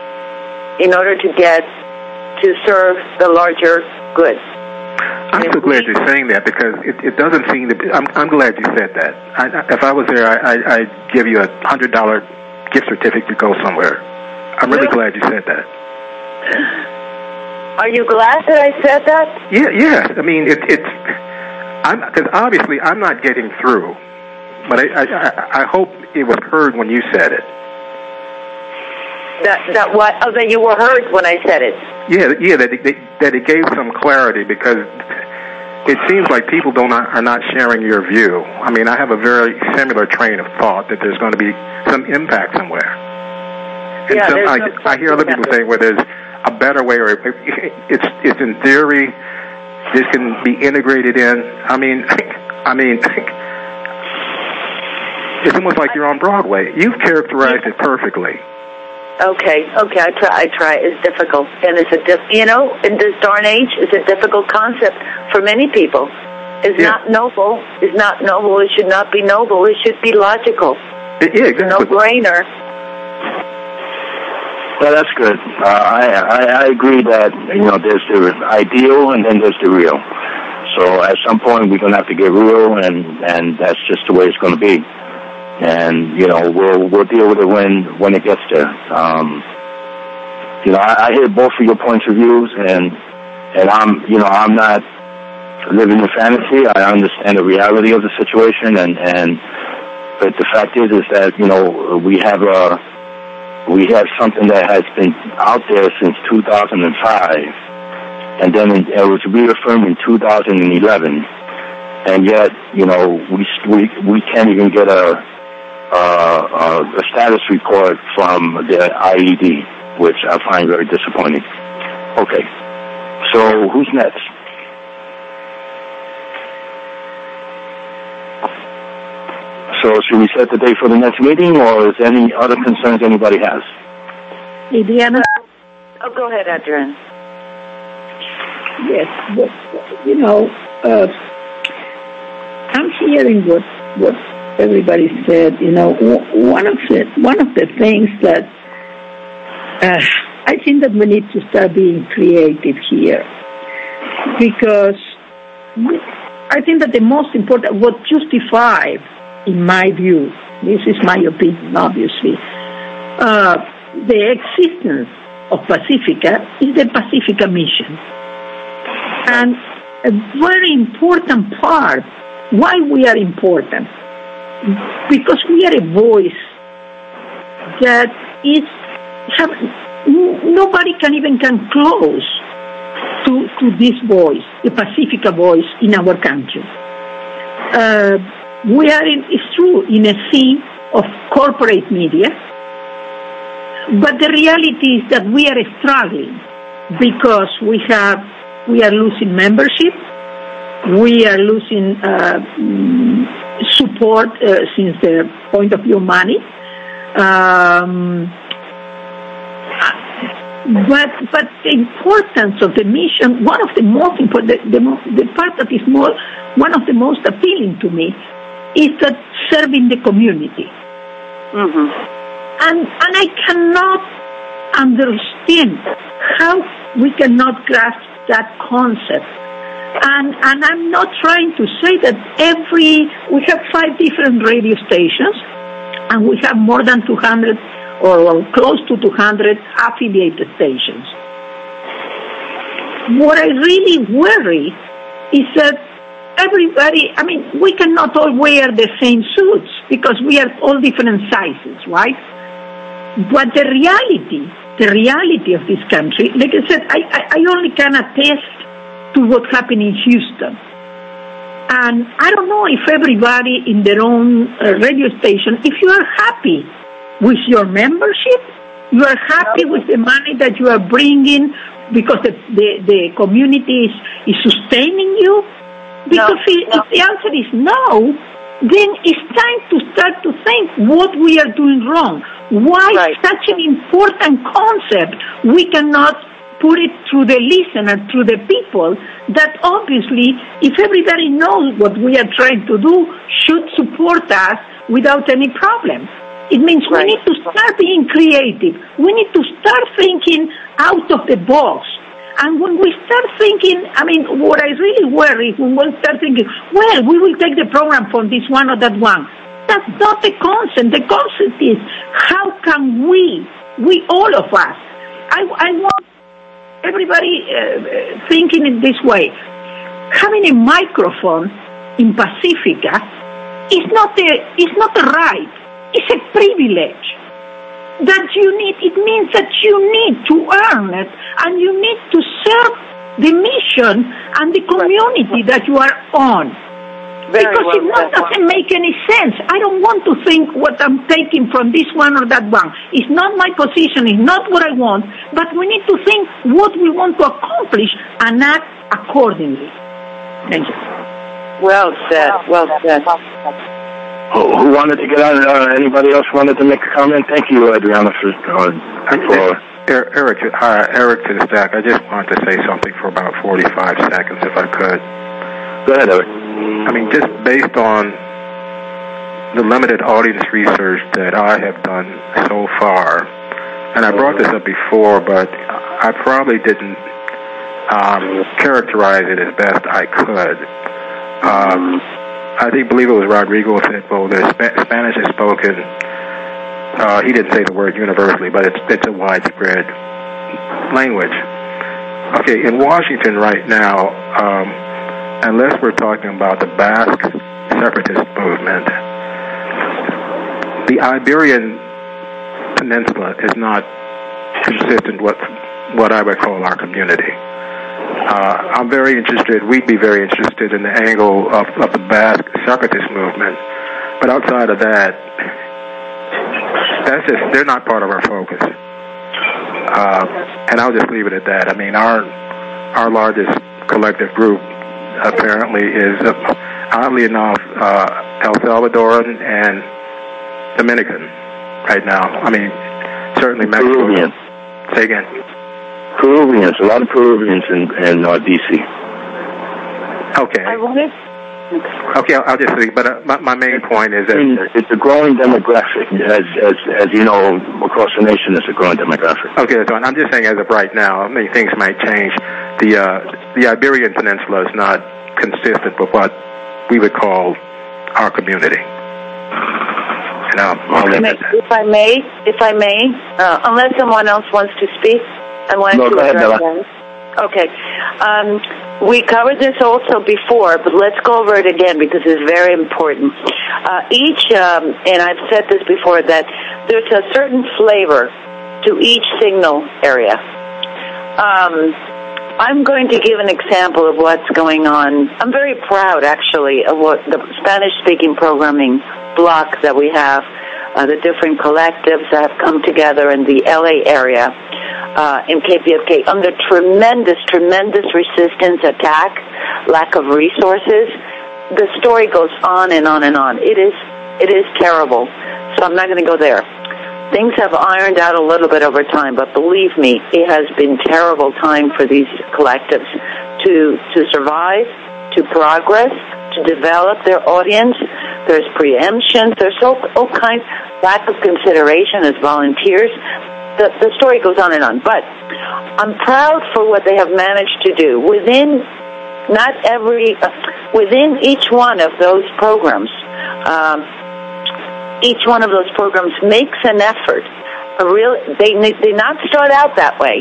in order to get to serve the larger good. I'm so glad you're saying that because it, it doesn't seem to be. I'm, I'm glad you said that. I, if I was there, I, I, I'd give you a one hundred dollars gift certificate to go somewhere. I'm really glad you said that. Are you glad that I said that? Yeah, yeah. I mean, it, it's I'm because obviously I'm not getting through, but I, I I hope it was heard when you said it. That that what? Oh, that you were heard when I said it. Yeah, yeah. That it, that it gave some clarity because it seems like people don't are not sharing your view. I mean, I have a very similar train of thought that there's going to be some impact somewhere. And yeah, some, I, no I hear other people saying, "Well, there's a better way," or it's it's in theory this can be integrated in. I mean, I mean, it's almost like you're on Broadway. You've characterized it perfectly. Okay, okay, I try. I try. It's difficult, and it's a diff, you know, in this darn age, it's a difficult concept for many people. It's yeah. not noble. It's not noble. It should not be noble. It should be logical. It, yeah, exactly. No brainer. Well, that's good. Uh, I, I I agree that you know there's the ideal and then there's the real. So at some point we're gonna have to get real, and and that's just the way it's gonna be. And you know we'll we'll deal with it when when it gets there. Um, you know I, I hear both of your points of views, and and I'm you know I'm not living in fantasy. I understand the reality of the situation, and and but the fact is is that you know we have a we have something that has been out there since two thousand five, and then it was reaffirmed in two thousand eleven, and yet you know we we we can't even get a Uh, uh, a status report from the I E D, which I find very disappointing. Okay, so who's next? So should we set the date for the next meeting, or is there any other concerns anybody has? Adriana? Oh, go ahead, Adriana. Yes, but, you know, uh, I'm hearing what what everybody said. You know, one of the one of the things that uh, I think that we need to start being creative here, because I think that the most important, what justified, in my view, this is my opinion, obviously, uh, the existence of Pacifica is the Pacifica mission, and a very important part why we are important. Because we are a voice that is have, nobody can even come close to to this voice, the Pacifica voice in our country. Uh, we are, in, it's true, in a sea of corporate media, but the reality is that we are struggling because we have we are losing membership, we are losing. Uh, support uh, since the point of view of money, um, but but the importance of the mission, one of the most important, the, the, the part that is more, one of the most appealing to me, is that serving the community, mm-hmm. and and I cannot understand how we cannot grasp that concept. And, and I'm not trying to say that every, we have five different radio stations, and we have more than two hundred or, or close to two hundred affiliated stations. What I really worry is that everybody, I mean, we cannot all wear the same suits because we are all different sizes, right? But the reality, the reality of this country, like I said, I, I, I only can attest to what happened in Houston. And I don't know if everybody in their own uh, radio station, if you are happy with your membership, you are happy with the money that you are bringing because the, the, the community is, is sustaining you. Because no, if, no. if the answer is no, then it's time to start to think what we are doing wrong. Why right. such an important concept we cannot put it through the listener, through the people, that obviously, if everybody knows what we are trying to do, should support us without any problem. It means right. we need to start being creative. We need to start thinking out of the box. And when we start thinking, I mean, what I really worry is when we start thinking, well, we will take the program from this one or that one. That's not the concept. The concept is, how can we, we all of us, I, I want everybody uh, thinking it this way. Having a microphone in Pacifica is not a, is not a right. It's a privilege that you need. It means that you need to earn it, and you need to serve the mission and the community that you are on. Very because well it not, doesn't make any sense. I don't want to think what I'm taking from this one or that one. It's not my position. It's not what I want. But we need to think what we want to accomplish and act accordingly. Thank you. Well said. Well said. Who, who wanted to get on? Uh, anybody else wanted to make a comment? Thank you, Adriana, for... Uh, for Eric, uh, Eric to the stack. I just wanted to say something for about forty-five seconds, if I could. Go ahead, Eric. I mean, just based on the limited audience research that I have done so far, and I brought this up before, but I probably didn't um, characterize it as best I could. Um, I think, believe it was Rodrigo said, well, the Sp- Spanish is spoken. Uh, he didn't say the word universally, but it's it's a widespread language. Okay, in Washington right now, um, unless we're talking about the Basque separatist movement, the Iberian Peninsula is not consistent with what I would call our community. Uh, I'm very interested, we'd be very interested in the angle of, of the Basque separatist movement, but outside of that, that's just, they're not part of our focus. Uh, and I'll just leave it at that. I mean, our our largest collective group apparently is, uh, oddly enough, uh, El Salvadoran and Dominican right now. I mean, certainly Mexico. Peruvian. Say again. Peruvians, a lot of Peruvians in, in uh, D C. Okay. I wanted... Okay, I'll, I'll just leave. But uh, my, my main point is that it's a growing demographic, as as as you know, across the nation, it's a growing demographic. Okay, that's fine. I'm just saying, as of right now, I mean, things might change. The uh, the Iberian Peninsula is not consistent with what we would call our community. And I'll, I'll if, I, if I may, if I may, uh, unless someone else wants to speak, I wanted no, to go ahead, address Bella. that. Okay. Um, we covered this also before, but let's go over it again because it's very important. Uh, each, um, and I've said this before, that there's a certain flavor to each signal area. Um, I'm going to give an example of what's going on. I'm very proud, actually, of what the Spanish-speaking programming block that we have, uh, the different collectives that have come together in the L A area. Uh, in K P F K, under tremendous, tremendous resistance, attack, lack of resources, the story goes on and on and on. It is, it is terrible. So I'm not going to go there. Things have ironed out a little bit over time, but believe me, it has been terrible time for these collectives to to survive, to progress, to develop their audience. There's preemption. There's all, all kinds lack of consideration as volunteers. The, the story goes on and on, but I'm proud for what they have managed to do within not every uh, within each one of those programs. Um, each one of those programs makes an effort. A real they they not start out that way.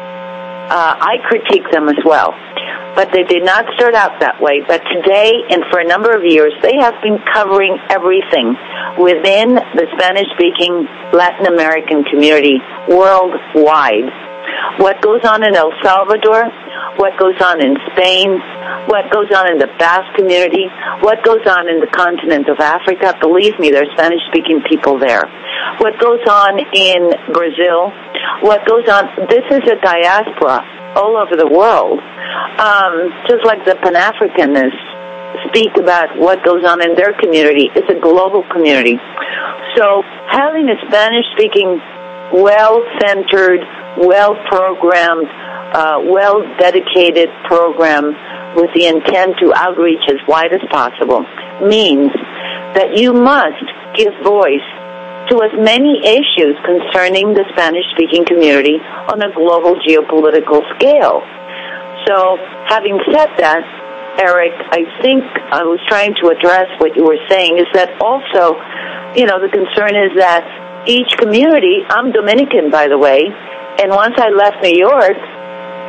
Uh, I critique them as well, but they did not start out that way. But today, and for a number of years, they have been covering everything within the Spanish-speaking Latin American community worldwide. What goes on in El Salvador, what goes on in Spain, what goes on in the Basque community, what goes on in the continent of Africa. Believe me, there are Spanish-speaking people there. What goes on in Brazil, what goes on, this is a diaspora all over the world. Um, just like the Pan-Africanists speak about what goes on in their community. It's a global community. So having a Spanish-speaking, well-centered, well-programmed, uh, well-dedicated program with the intent to outreach as wide as possible means that you must give voice to as many issues concerning the Spanish-speaking community on a global geopolitical scale. So, having said that, Eric, I think I was trying to address what you were saying is that also, you know, the concern is that each community, I'm Dominican, by the way, and once I left New York,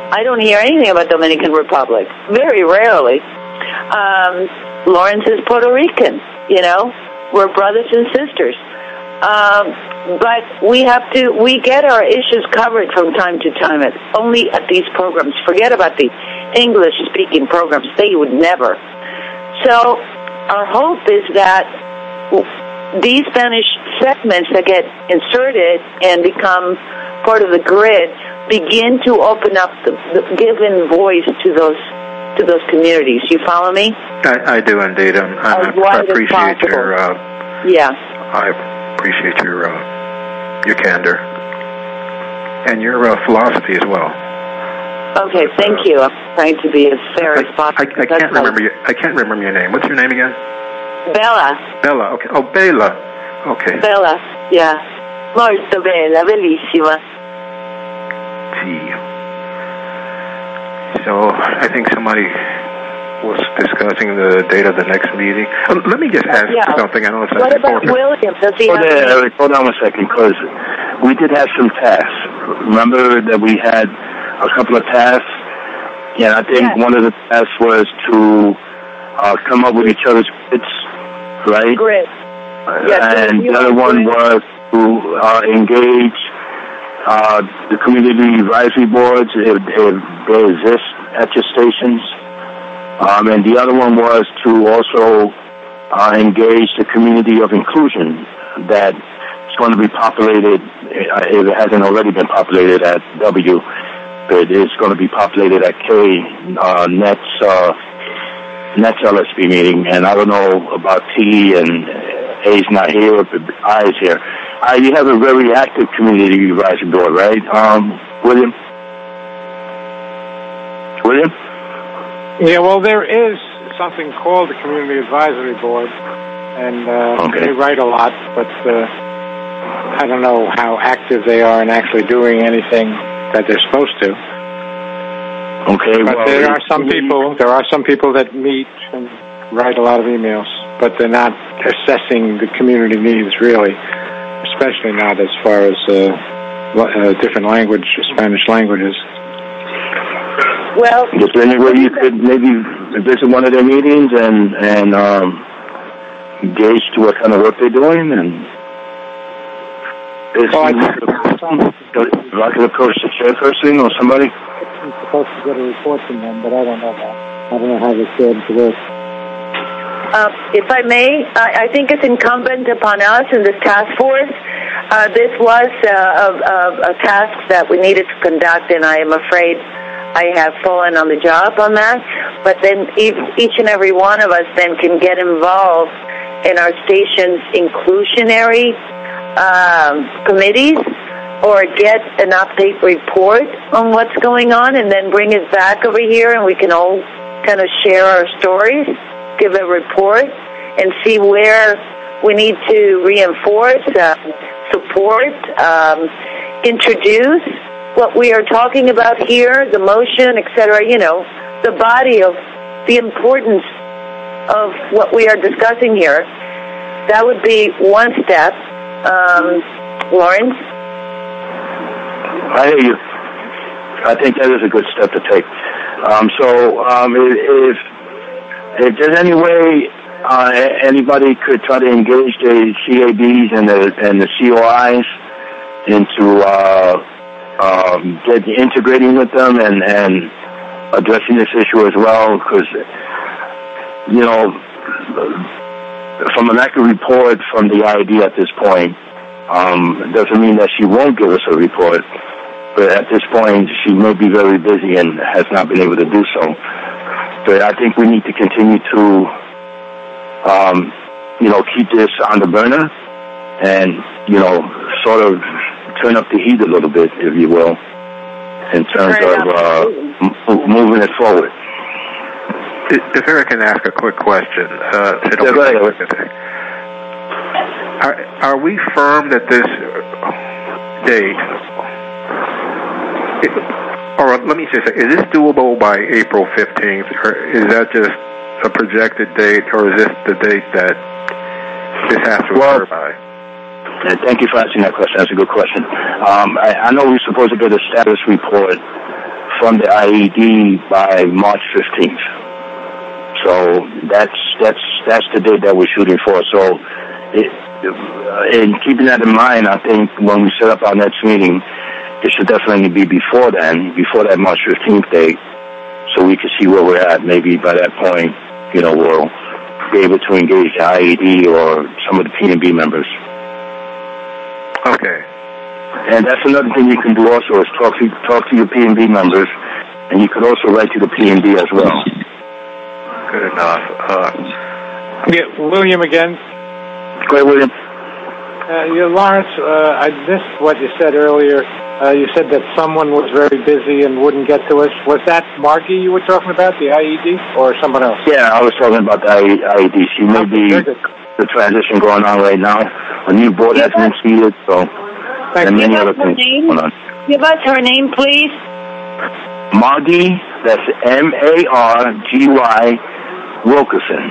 I don't hear anything about Dominican Republic. Very rarely. Um, Lawrence is Puerto Rican, you know. We're brothers and sisters. Um, but we have to, we get our issues covered from time to time, at, only at these programs. Forget about the English-speaking programs. They would never. So our hope is that these Spanish segments that get inserted and become part of the grid begin to open up, the, the given voice to those to those communities. You follow me? I, I do indeed. I'm, I'm, I appreciate your. Uh, yeah. I appreciate your uh, your candor and your uh, philosophy as well. Okay, thank uh, you. I'm trying to be as fair I, as possible. I, I can't remember your, I can't remember your name. What's your name again? Bella. Bella. Okay. Oh, Bella. Okay. Bella. Yeah. Molto bella, bellissima. See. So I think somebody was discussing the date of the next meeting. Um, let me just ask yeah. something. I know it's what about important. William? Does he hold, have on, hold on a second, because we did have some tasks. Remember that we had a couple of tasks? Yeah, I think yes. one of the tasks was to uh, come up with each other's grids, right? Grid. Yes, and the other one grid. was to uh, engage uh, the community advisory boards if, if they exist at your stations. Um, and the other one was to also uh, engage the community of inclusion that is going to be populated, if it hasn't already been populated at W, but it's going to be populated at K, uh, Nets, uh, Nets L S B meeting. And I don't know about T, and A's not here, but I is here. Uh, you have a very active community advisory board, right, um, William? William? Yeah, well, there is something called the Community Advisory Board, and uh, okay. they write a lot, but uh, I don't know how active they are in actually doing anything that they're supposed to. Okay, but well, there are some people. There are some people that meet and write a lot of emails, but they're not assessing the community needs really, especially not as far as uh, uh, different language, Spanish languages. Well, is there any way you could maybe visit one of their meetings and and um, gauge to what kind of work they're doing? And is well, I, if I could approach the chairperson or somebody? I'm supposed to get a report from them, but I don't know that. I don't know how this going to work. Uh, if I may, I, I think it's incumbent upon us in this task force. Uh, this was uh, a, a, a task that we needed to conduct, and I am afraid I have fallen on the job on that. But then each and every one of us then can get involved in our station's inclusionary um, committees, or get an update report on what's going on, and then bring it back over here, and we can all kind of share our stories, give a report, and see where we need to reinforce, uh, support, um, introduce what we are talking about here, the motion, et cetera, you know, the body of the importance of what we are discussing here. That would be one step. Um, Lawrence? I hear you. I think that is a good step to take. Um, so um, if, if there's any way uh, anybody could try to engage the C A Bs and the, and the C O Is into uh, um, get integrating with them and, and addressing this issue as well, because, you know, from an accurate report from the I D at this point, um, doesn't mean that she won't give us a report, but at this point she may be very busy and has not been able to do so. But I think we need to continue to, um, you know, keep this on the burner and, you know, sort of turn up the heat a little bit, if you will, in terms of uh, m- moving it forward. If I can ask a quick question. Uh, yeah, go ahead. Are, are we firm that this date, it, or let me just say, is this doable by April fifteenth, or is that just a projected date, or is this the date that this has to well, occur by? Thank you for asking that question. That's a good question. Um, I, I know we're supposed to get a status report from the I E D by March fifteenth. So that's that's that's the date that we're shooting for. So, it, in keeping that in mind, I think when we set up our next meeting, it should definitely be before then, before that March fifteenth date, so we can see where we're at. Maybe by that point, you know, we'll be able to engage the I E D or some of the P and B members. Okay. And that's another thing you can do also is talk to talk to your P and B members, and you could also write to the P and B as well. Good enough. Uh, yeah, William again. Go ahead, William. Uh, yeah, Lawrence, uh, I missed what you said earlier. Uh, you said that someone was very busy and wouldn't get to us. Was that Margie you were talking about, the I E D, or someone else? Yeah, I was talking about the I E D. She may be the transition going on right now. A new board has been seated, so and many other things going on. Give us her name, please. Margie, that's M A R G Y Wilkerson.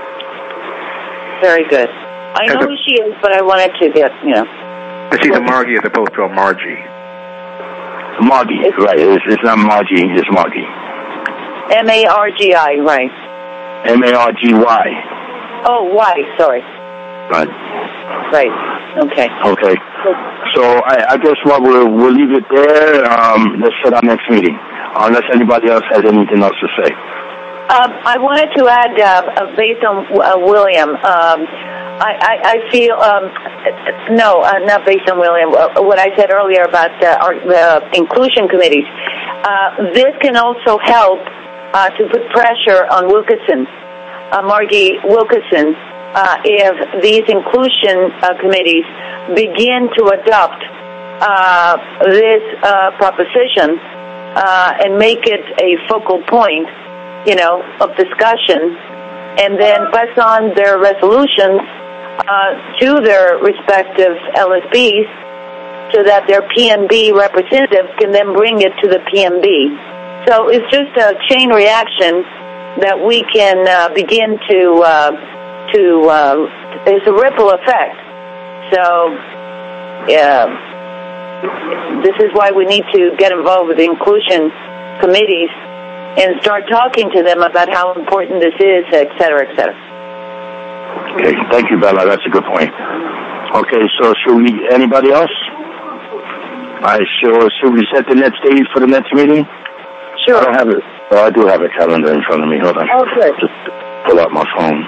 Very good. I know who she is, but I wanted to get, you know. She's a Margie as opposed to a Margie. Margie, it's, right. It's, it's not Margie, it's Margie. M A R G I, right. M A R G Y. Oh, Y, sorry. Right. Right, okay. Okay. So I, I guess what we'll, we'll leave it there. Um, let's set our next meeting, unless anybody else has anything else to say. Um, I wanted to add, uh, based on uh, William, um, I, I, I feel, um, no, uh, not based on William, uh, what I said earlier about uh, our, the inclusion committees. Uh, this can also help uh, to put pressure on Wilkerson, uh, Margie Wilkerson, uh, if these inclusion uh, committees begin to adopt uh, this uh, proposition uh, and make it a focal point, you know, of discussion, and then pass on their resolutions uh, to their respective L S Bs so that their P N B representatives can then bring it to the P N B. So it's just a chain reaction that we can uh, begin to, uh, to uh, it's a ripple effect. So, yeah, this is why we need to get involved with the inclusion committees and start talking to them about how important this is, et cetera, et cetera. Okay, thank you, Bella. That's a good point. Okay, so should we, anybody else? I sure, should we set the next date for the next meeting? Sure. I don't have it. Oh, I do have a calendar in front of me. Hold on. Oh, good. Just pull out my phone.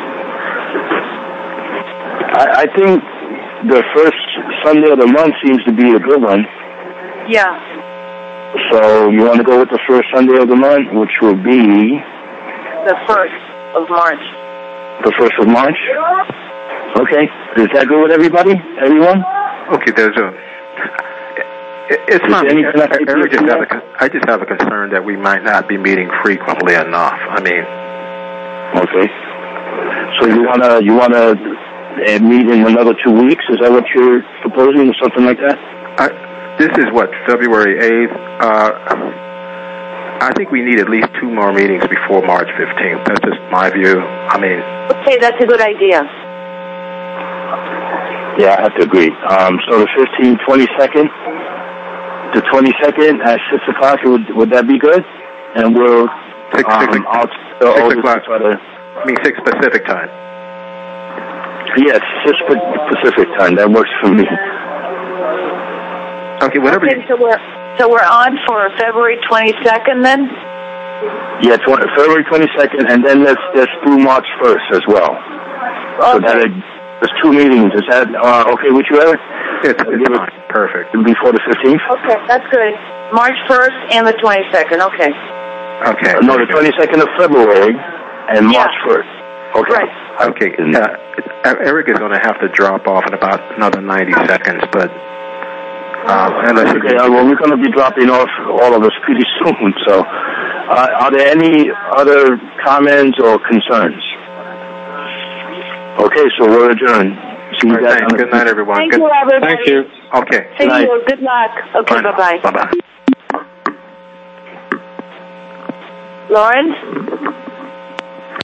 I, I think the first Sunday of the month seems to be a good one. Yeah. So you want to go with the first Sunday of the month, which will be the first of March. The first of March. Okay, is that good with everybody? Everyone? Okay, there's a. It's not. I, I, just have a, I just have a concern that we might not be meeting frequently enough. I mean. Okay. So you wanna you wanna uh, meet in another two weeks? Is that what you're proposing, or something like that? I, This is what, February eighth? Uh, I think we need at least two more meetings before March fifteenth. That's just my view. I mean... Okay, that's a good idea. Yeah, I have to agree. Um, so the fifteenth, twenty-second, the twenty-second at six o'clock, would, would that be good? And we'll... Six, um, six, I'll, six I'll o'clock. Try to, I mean, six Pacific time. Yes, six Pacific time. That works for me. Okay, whatever. Okay, so we're so we're on for February twenty-second then. Yeah, tw- February twenty-second, and then let's let's do March first as well. Okay. So that it, there's two meetings. Is that uh, okay with you, Eric? It's, it's fine. Perfect. Before the fifteenth. Okay, that's good. March first and the twenty-second. Okay. Okay. Uh, no, the twenty-second of February and Yeah. March first. Okay. Right. Okay. Uh, Eric is going to have to drop off in about another ninety seconds, but. Um, unless okay, uh, well, we're going to be dropping off all of us pretty soon. So, uh, are there any other comments or concerns? Okay, so we're adjourned. See you right, guys. thanks. Good night, everyone. Thank Good. you, everybody. Thank you. Okay. See Good night. you. Good luck. Okay, bye bye. Bye bye. Lawrence.